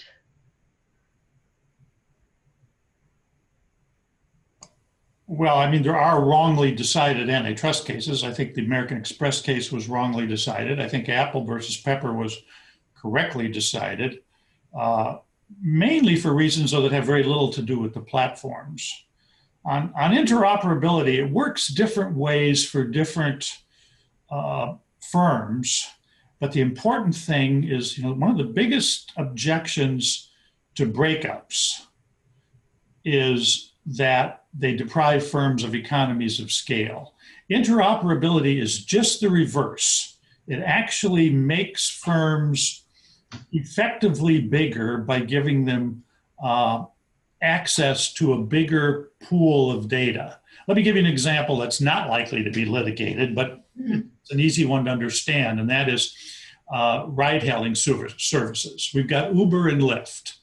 Well, I mean, there are wrongly decided antitrust cases. I think the American Express case was wrongly decided. I think Apple versus Pepper was correctly decided, uh, mainly for reasons, though, that have very little to do with the platforms. On, on interoperability, it works different ways for different Uh, firms, but the important thing is, you know, one of the biggest objections to breakups is that they deprive firms of economies of scale. Interoperability is just the reverse. It actually makes firms effectively bigger by giving them uh, access to a bigger pool of data. Let me give you an example that's not likely to be litigated, but it's an easy one to understand, and that is uh, ride-hailing services. We've got Uber and Lyft.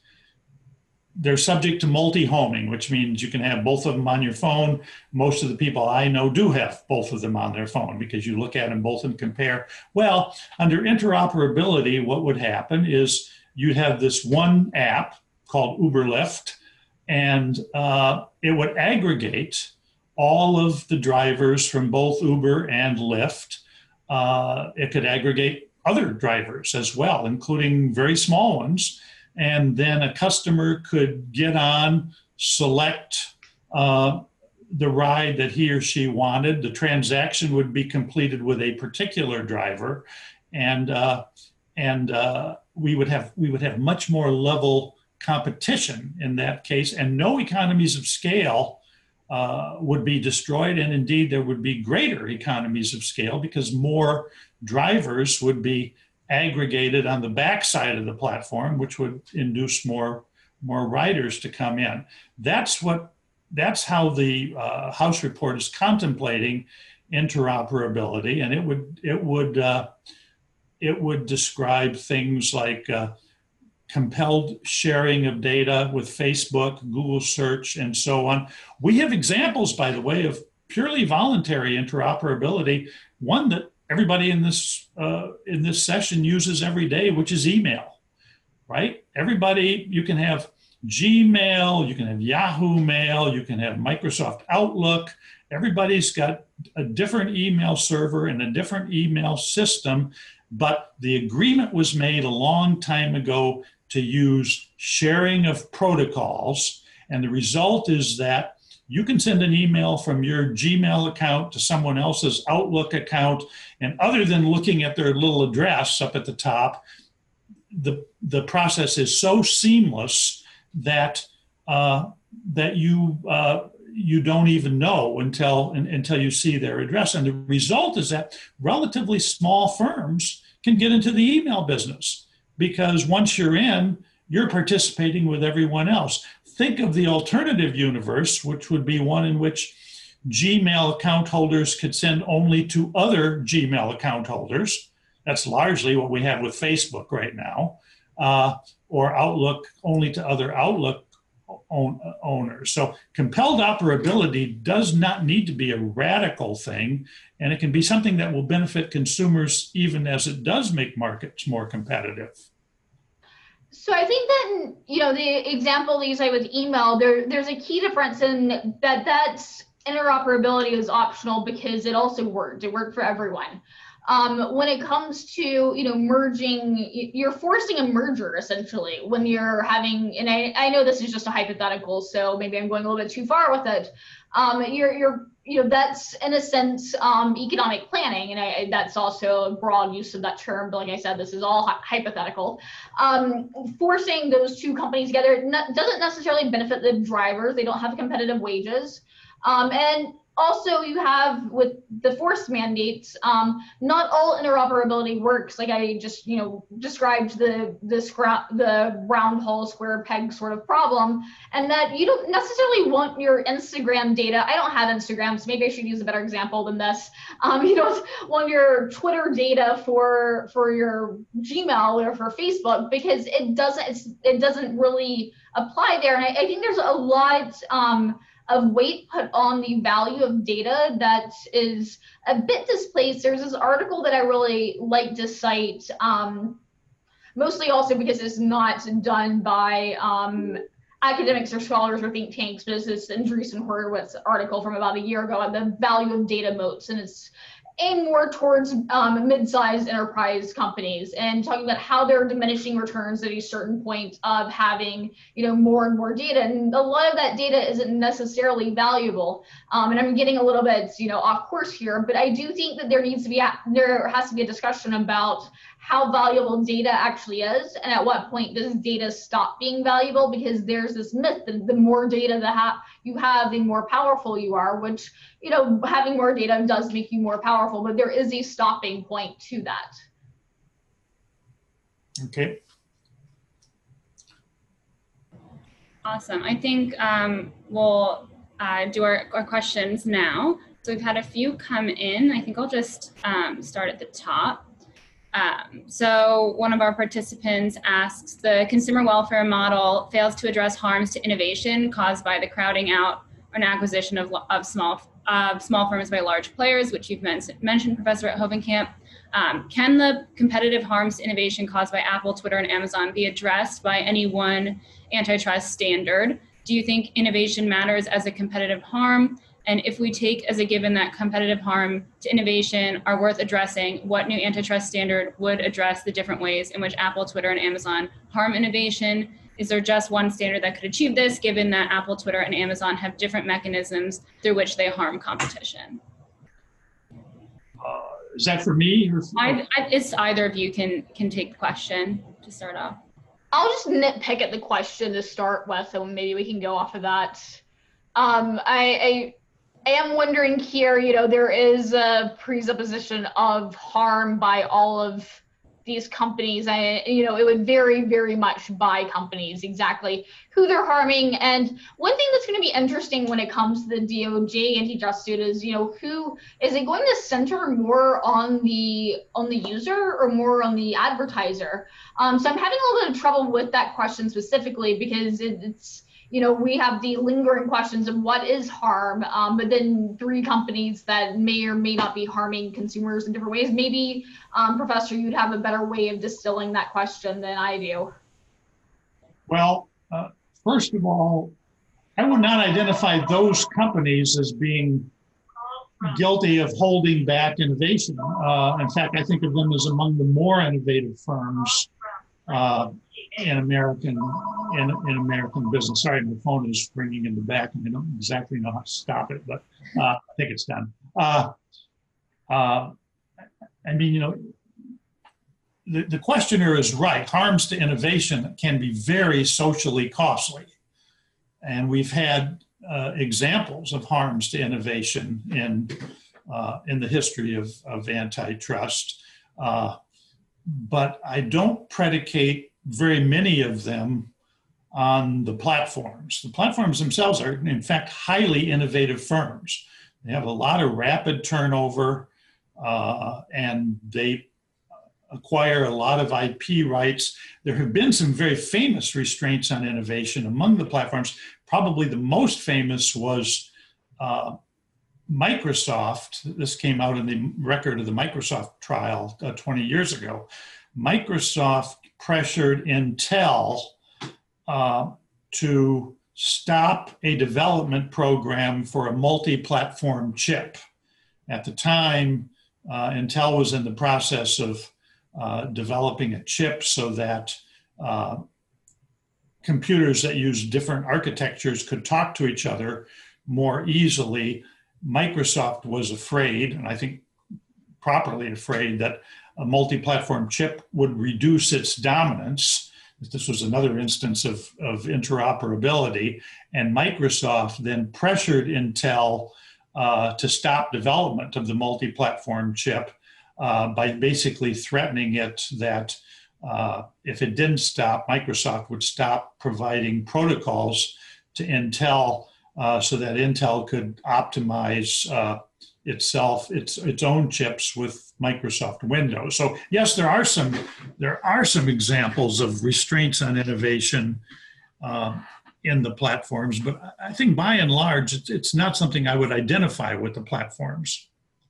They're subject to multi-homing, which means you can have both of them on your phone. Most of the people I know do have both of them on their phone because you look at them both and compare. Well, under interoperability, what would happen is you'd have this one app called Uber Lyft, and uh, it would aggregate all of the drivers from both Uber and Lyft. Uh, it could aggregate other drivers as well, including very small ones. And then a customer could get on, select uh, the ride that he or she wanted. The transaction would be completed with a particular driver, and uh, and uh, we would have we would have much more level competition in that case, and no economies of scale uh, would be destroyed. And indeed, there would be greater economies of scale because more drivers would be aggregated on the backside of the platform, which would induce more more riders to come in. That's what that's how the uh, House report is contemplating interoperability, and it would it would uh, it would describe things like uh, compelled sharing of data with Facebook, Google Search, and so on. We have examples, by the way, of purely voluntary interoperability. One that everybody in this uh, in this session uses every day, which is email, right? Everybody, you can have Gmail, you can have Yahoo Mail, you can have Microsoft Outlook. Everybody's got a different email server and a different email system, but the agreement was made a long time ago to use sharing of protocols, and the result is that You can send an email from your Gmail account to someone else's Outlook account, and other than looking at their little address up at the top, the the process is so seamless that uh, that you uh, you don't even know until until you see their address. And the result is that relatively small firms can get into the email business, because once you're in, you're participating with everyone else. Think of the alternative universe, which would be one in which Gmail account holders could send only to other Gmail account holders. That's largely what we have with Facebook right now, uh, or Outlook only to other Outlook own, uh, owners. So compelled operability does not need to be a radical thing, and it can be something that will benefit consumers even as it does make markets more competitive. So I think that, you know, the example that you say with email, there, there's a key difference in that that's interoperability is optional because it also worked. It worked for everyone. Um, when it comes to, you know, merging, you're forcing a merger essentially when you're having, and I, I know this is just a hypothetical, so maybe I'm going a little bit too far with it. Um, you're, you're, you know, that's in a sense um, economic planning, and I, that's also a broad use of that term. But like I said, this is all hypothetical. Um, forcing those two companies together doesn't necessarily benefit the drivers. They don't have competitive wages, um, and also, you have with the forced mandates, um, not all interoperability works. Like I just, you know, described the the, scra- the round hole square peg sort of problem, and that you don't necessarily want your Instagram data. I don't have Instagram, so maybe I should use a better example than this. Um, you don't want your Twitter data for for your Gmail or for Facebook, because it doesn't it's, it doesn't really apply there. And I, I think there's a lot. Um, of weight put on the value of data that is a bit displaced. There's this article that I really like to cite, um, mostly also because it's not done by um, academics or scholars or think tanks, but it's this Andreessen Horowitz article from about a year ago on the value of data moats, and it's aimed more towards um, mid-sized enterprise companies and talking about how they're diminishing returns at a certain point of having, you know, more and more data. And a lot of that data isn't necessarily valuable. Um, and I'm getting a little bit, you know, off course here, but I do think that there needs to be, a, there has to be a discussion about how valuable data actually is, and at what point does data stop being valuable, because there's this myth that the more data that ha- you have, the more powerful you are, which, you know, having more data does make you more powerful, but there is a stopping point to that. Okay. Awesome. I think um, we'll uh, do our, our questions now. So we've had a few come in. I think I'll just um, start at the top. Um, so one of our participants asks, the consumer welfare model fails to address harms to innovation caused by the crowding out or an acquisition of, of small uh, small firms by large players, which you've men- mentioned, Professor at Hovenkamp. Um, can the competitive harms to innovation caused by Apple, Twitter, and Amazon be addressed by any one antitrust standard? Do you think innovation matters as a competitive harm? And if we take as a given that competitive harm to innovation are worth addressing, what new antitrust standard would address the different ways in which Apple, Twitter, and Amazon harm innovation? Is there just one standard that could achieve this, given that Apple, Twitter, and Amazon have different mechanisms through which they harm competition? Uh, is that for me? Or for- I, I, it's either of you can can take the question to start off. I'll just nitpick at the question to start with, and maybe we can go off of that. Um, I, I I am wondering here, you know, there is a presupposition of harm by all of these companies. I, you know, it would vary very much by companies exactly who they're harming. And one thing that's going to be interesting when it comes to the D O J antitrust suit is, you know, who is it going to center more on the on the user or more on the advertiser? Um, so I'm having a little bit of trouble with that question specifically, because it, it's, you know, we have the lingering questions of what is harm, um, but then three companies that may or may not be harming consumers in different ways. Maybe, um, Professor, you'd have a better way of distilling that question than I do. Well, uh, first of all, I would not identify those companies as being guilty of holding back innovation. Uh, in fact, I think of them as among the more innovative firms uh, in American in, in American business. Sorry, my phone is ringing in the back, and I don't exactly know how to stop it, but uh, I think it's done. Uh, uh, I mean, you know, the, the questioner is right. Harms to innovation can be very socially costly, and we've had uh, examples of harms to innovation in uh, in the history of, of antitrust. Uh, but I don't predicate very many of them on the platforms. The platforms themselves are, in fact, highly innovative firms. They have a lot of rapid turnover, uh, and they acquire a lot of I P rights. There have been some very famous restraints on innovation among the platforms. Probably the most famous was uh, Microsoft. This came out in the record of the Microsoft trial uh, twenty years ago. Microsoft pressured Intel uh, to stop a development program for a multi-platform chip. At the time, uh, Intel was in the process of uh, developing a chip so that uh, computers that use different architectures could talk to each other more easily. Microsoft was afraid, and I think properly afraid, that a multi-platform chip would reduce its dominance. This was another instance of, of interoperability, and Microsoft then pressured Intel uh, to stop development of the multi-platform chip uh, by basically threatening it that uh, if it didn't stop, Microsoft would stop providing protocols to Intel uh, so that Intel could optimize uh, itself, its its own chips with Microsoft Windows. So yes, there are some there are some examples of restraints on innovation uh, in the platforms, but I think by and large, it's, it's not something I would identify with the platforms.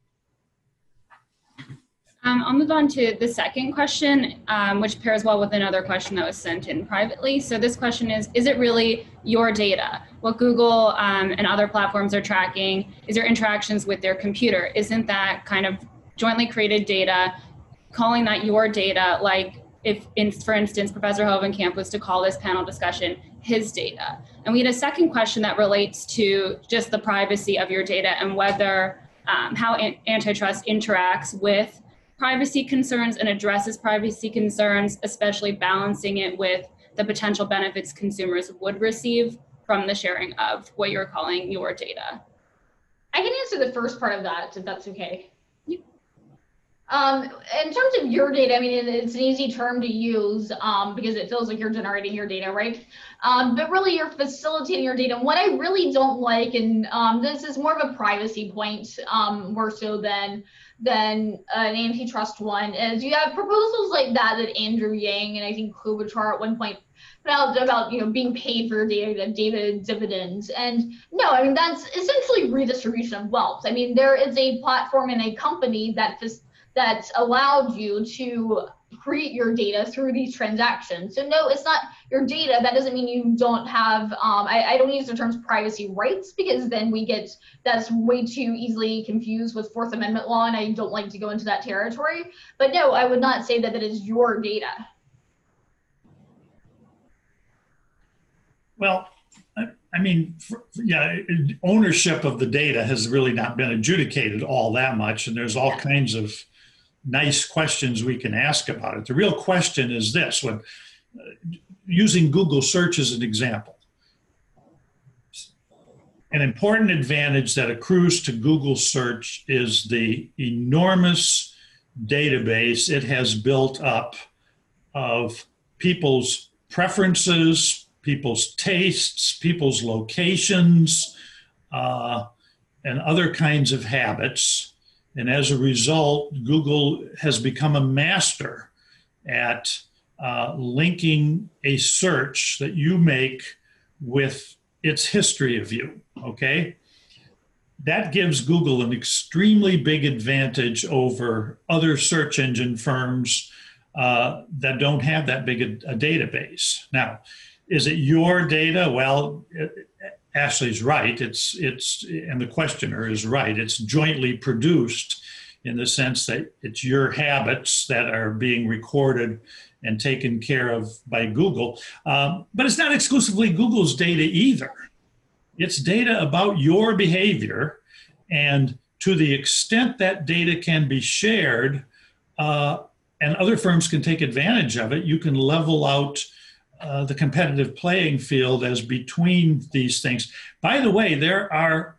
Um, I'll move on to the second question, um, which pairs well with another question that was sent in privately. So this question is, is it really your data? What Google um, and other platforms are tracking is your interactions with their computer. Isn't that kind of jointly created data, calling that your data, like if, in, for instance, Professor Hovenkamp was to call this panel discussion his data? And we had a second question that relates to just the privacy of your data and whether, um, how an- antitrust interacts with privacy concerns and addresses privacy concerns, especially balancing it with the potential benefits consumers would receive from the sharing of what you're calling your data. I can answer the first part of that, if that's okay. Um, in terms of your data, I mean, it's an easy term to use um, because it feels like you're generating your data, right? Um, but really, you're facilitating your data. And what I really don't like, and um, this is more of a privacy point, um, more so than than an antitrust one, is you have proposals like that that Andrew Yang and I think Klobuchar at one point put out about, you know, being paid for your data, data dividends. And no, I mean, that's essentially redistribution of wealth. I mean, there is a platform and a company that that's allowed you to create your data through these transactions. So no, it's not your data. That doesn't mean you don't have, um, I, I don't use the terms privacy rights, because then we get, that's way too easily confused with Fourth Amendment law, and I don't like to go into that territory. But no, I would not say that that is your data. Well, I, I mean, for, yeah, ownership of the data has really not been adjudicated all that much, and there's all yeah. kinds of nice questions we can ask about it. The real question is this: when uh, using Google search as an example, an important advantage that accrues to Google search is the enormous database it has built up of people's preferences, people's tastes, people's locations, uh, and other kinds of habits. And as a result, Google has become a master at uh, linking a search that you make with its history of you, okay? That gives Google an extremely big advantage over other search engine firms uh, that don't have that big a, a database. Now, is it your data? Well, it, Ashley's right. It's it's and the questioner is right. It's jointly produced in the sense that it's your habits that are being recorded and taken care of by Google. Um, but it's not exclusively Google's data either. It's data about your behavior, and to the extent that data can be shared uh, and other firms can take advantage of it, you can level out uh, the competitive playing field as between these things. By the way, there are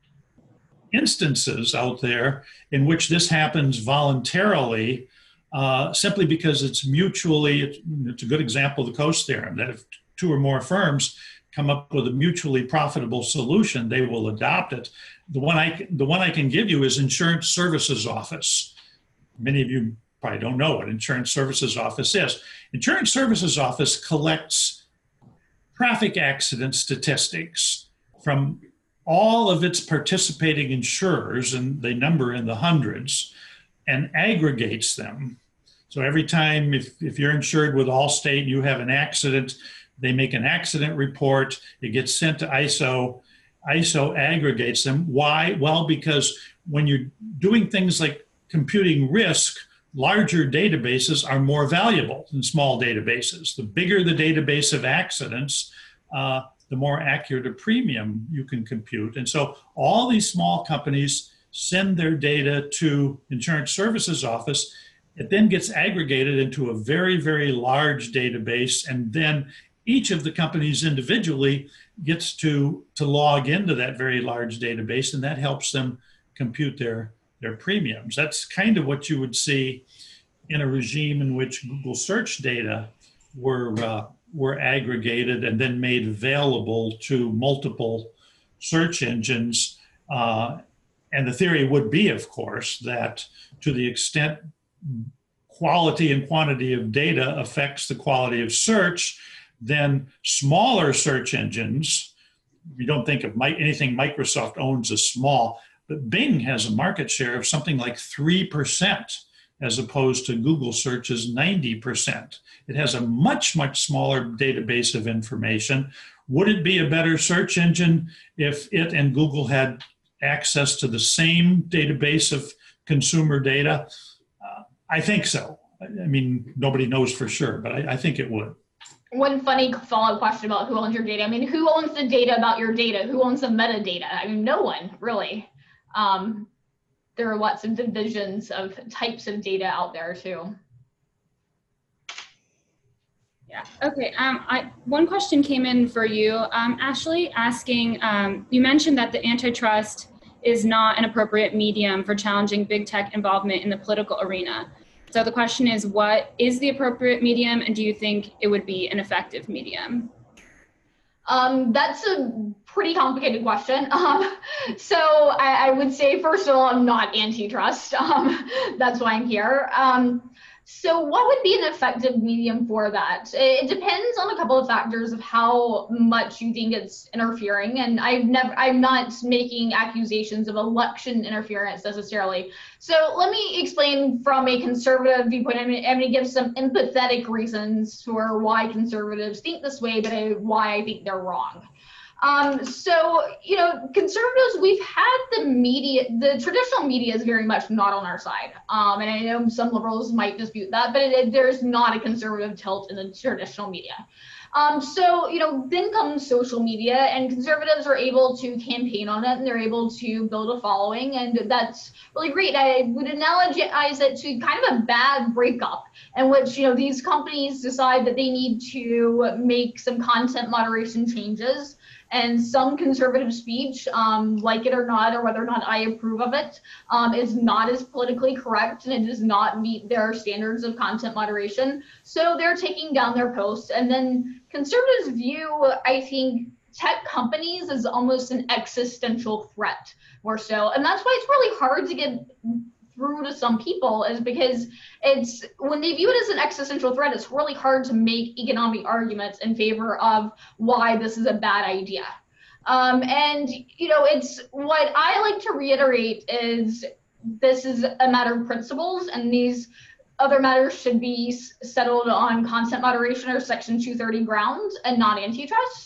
instances out there in which this happens voluntarily uh, simply because it's mutually, it's, it's a good example of the Coase theorem, that if two or more firms come up with a mutually profitable solution, they will adopt it. The one I, the one I can give you is Insurance Services Office. Many of you probably don't know what Insurance Services Office is. Insurance Services Office collects traffic accident statistics from all of its participating insurers, and they number in the hundreds, and aggregates them. So every time, if, if you're insured with Allstate, you have an accident, they make an accident report, it gets sent to I S O, I S O aggregates them. Why? Well, because when you're doing things like computing risk, larger databases are more valuable than small databases. The bigger the database of accidents, uh, the more accurate a premium you can compute. And so all these small companies send their data to Insurance Services Office. It then gets aggregated into a very, very large database, and then each of the companies individually gets to, to log into that very large database, and that helps them compute their, their premiums. That's kind of what you would see in a regime in which Google search data were, uh, were aggregated and then made available to multiple search engines. Uh, and the theory would be, of course, that to the extent quality and quantity of data affects the quality of search, then smaller search engines, you don't think of anything Microsoft owns as small, but Bing has a market share of something like three percent as opposed to Google search's ninety percent. It has a much, much smaller database of information. Would it be a better search engine if it and Google had access to the same database of consumer data? Uh, I think so. I mean, nobody knows for sure, but I, I think it would. One funny follow-up question about who owns your data. I mean, who owns the data about your data? Who owns the metadata? I mean, no one, really. Um, there are lots of divisions of types of data out there, too. Yeah, okay. Um, I, one question came in for you, um, Ashley, asking, um, you mentioned that the antitrust is not an appropriate medium for challenging big tech involvement in the political arena. So the question is, what is the appropriate medium, and do you think it would be an effective medium? Um, that's a pretty complicated question. Um, so I, I would say, first of all, I'm not antitrust. Um, that's why I'm here. Um, so what would be an effective medium for that? It depends on a couple of factors of how much you think it's interfering. And I've never, I'm not making accusations of election interference necessarily. So let me explain from a conservative viewpoint. I'm, I'm going to give some empathetic reasons for why conservatives think this way, but I, why I think they're wrong. Um, so, you know, conservatives, we've had the media, the traditional media is very much not on our side. Um, and I know some liberals might dispute that, but it, it, there's not a conservative tilt in the traditional media. Um, so, you know, then comes social media, and conservatives are able to campaign on it, and they're able to build a following, and that's really great. I would analogize it to kind of a bad breakup in which, you know, these companies decide that they need to make some content moderation changes. And some conservative speech, um, like it or not, or whether or not I approve of it, um, is not as politically correct, and it does not meet their standards of content moderation. So they're taking down their posts. And then conservatives view, I think, tech companies as almost an existential threat or so. And that's why it's really hard to get through to some people, is because it's when they view it as an existential threat, it's really hard to make economic arguments in favor of why this is a bad idea. Um, and, you know, it's what I like to reiterate is this is a matter of principles, and these other matters should be settled on content moderation or Section two thirty grounds and not antitrust.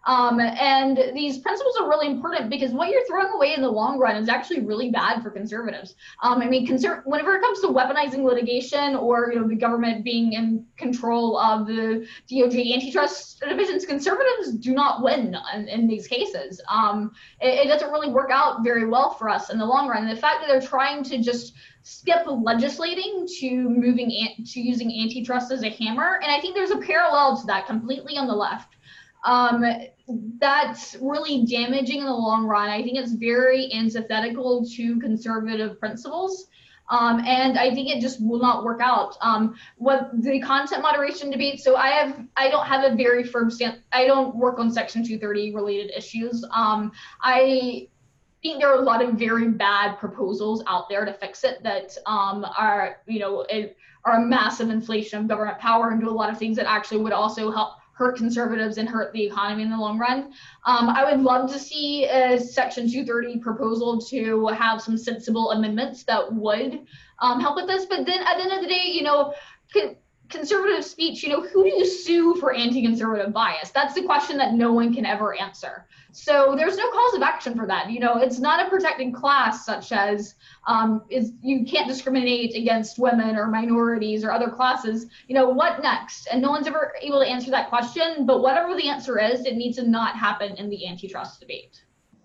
Um, and these principles are really important because what you're throwing away in the long run is actually really bad for conservatives. Um, I mean, conser- whenever it comes to weaponizing litigation or, you know, the government being in control of the D O J antitrust divisions, conservatives do not win in, in these cases. Um, it, it doesn't really work out very well for us in the long run. And the fact that they're trying to just skip legislating to moving an- to using antitrust as a hammer, and I think there's a parallel to that completely on the left. Um, that's really damaging in the long run. I think it's very antithetical to conservative principles. Um, and I think it just will not work out. Um, what the content moderation debate, so I have, I don't have a very firm stance. I don't work on Section two thirty related issues. Um, I think there are a lot of very bad proposals out there to fix it that um, are, you know, it, are a massive inflation of government power and do a lot of things that actually would also help hurt conservatives and hurt the economy in the long run. Um, I would love to see a Section two thirty proposal to have some sensible amendments that would um, help with this. But then at the end of the day, you know, con- conservative speech, you know, who do you sue for anti-conservative bias? That's the question that no one can ever answer. So there's no cause of action for that. You know, it's not a protected class such as um, is you can't discriminate against women or minorities or other classes. You know, what next? And no one's ever able to answer that question. But whatever the answer is, it needs to not happen in the antitrust debate.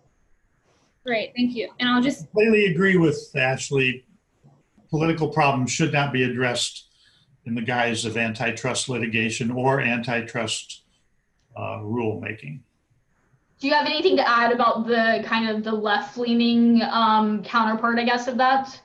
Great, thank you. And I'll just completely agree with Ashley. Political problems should not be addressed in the guise of antitrust litigation or antitrust uh, rulemaking. Do you have anything to add about the kind of the left-leaning um, counterpart, I guess, of that?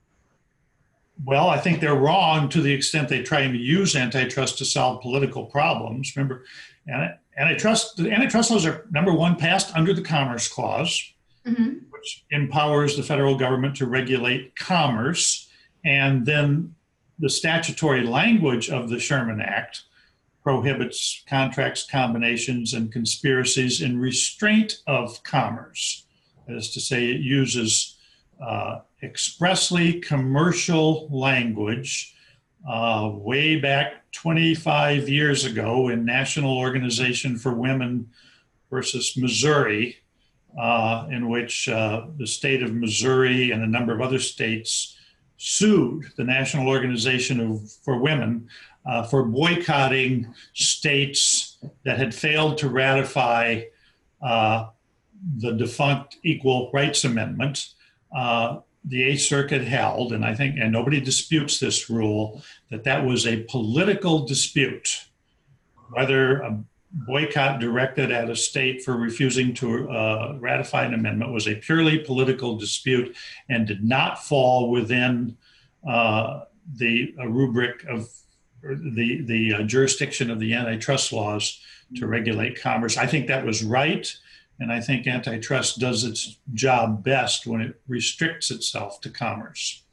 Well, I think they're wrong to the extent they try to use antitrust to solve political problems. Remember, antitrust, the antitrust laws are, number one, passed under the Commerce Clause, mm-hmm. which empowers the federal government to regulate commerce. And then the statutory language of the Sherman Act prohibits contracts, combinations, and conspiracies in restraint of commerce. That is to say, it uses uh, expressly commercial language uh, way back twenty-five years ago in National Organization for Women versus Missouri, uh, in which uh, the state of Missouri and a number of other states sued the National Organization of, for Women Uh, for boycotting states that had failed to ratify uh, the defunct Equal Rights Amendment. Uh, the Eighth Circuit held, and I think, and nobody disputes this rule, that that was a political dispute, whether a boycott directed at a state for refusing to uh, ratify an amendment was a purely political dispute and did not fall within uh, the uh, rubric of the the uh, jurisdiction of the antitrust laws to regulate commerce. I think that was right, and I think antitrust does its job best when it restricts itself to commerce.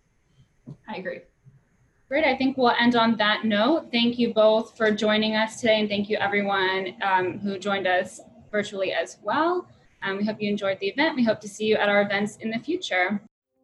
I agree. Great, I think we'll end on that note. Thank you both for joining us today, and thank you everyone um, who joined us virtually as well. Um, we hope you enjoyed the event. We hope to see you at our events in the future.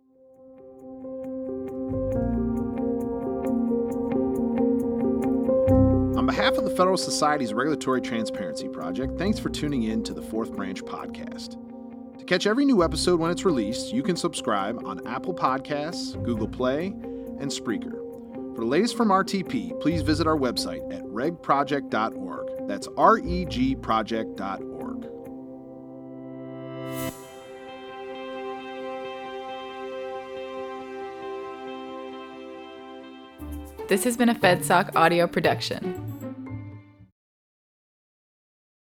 On behalf of the Federal Society's Regulatory Transparency Project, thanks for tuning in to the Fourth Branch podcast. To catch every new episode when it's released, you can subscribe on Apple Podcasts, Google Play, and Spreaker. For the latest from R T P, please visit our website at reg project dot org. That's R E G project dot org. This has been a FedSoc audio production.